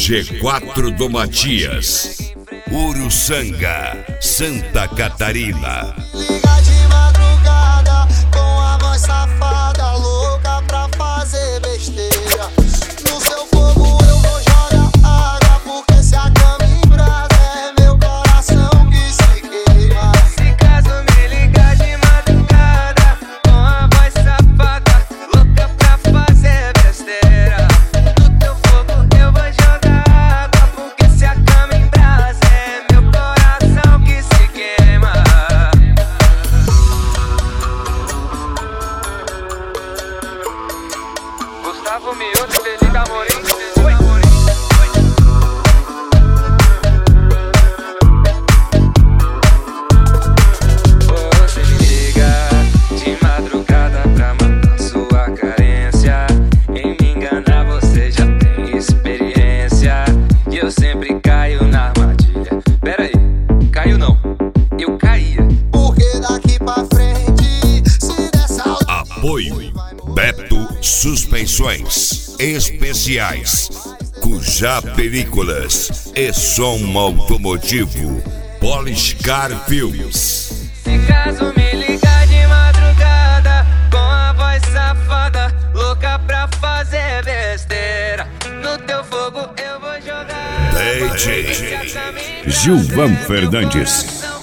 G4 do Matias, Uruçanga, Santa Catarina. Liga de madrugada com a voz safada, louca pra fazer besteira. No seu fogo eu vou jogar água, porque se a cama em brasa é meu coração que se queima. Se caso me ligar de madrugada com a voz safada, louca pra fazer besteira. No teu fogo eu vou jogar água, porque se a cama em brasa é meu coração que se queima. Gustavo Mioto, Felipe Amorim. Você me liga de madrugada pra matar sua carência. Em me enganar você já tem experiência. E eu sempre caio na armadilha. Pera aí, caiu não, eu caía. Porque daqui pra frente, se der salto. Apoio Beto Suspensões Especiais, Cujá Películas e Som Automotivo, Poliscar Filmes. Se caso me ligar de madrugada com a voz safada, louca pra fazer besteira. No teu fogo eu vou jogar. DJ Gilvan Fernandes.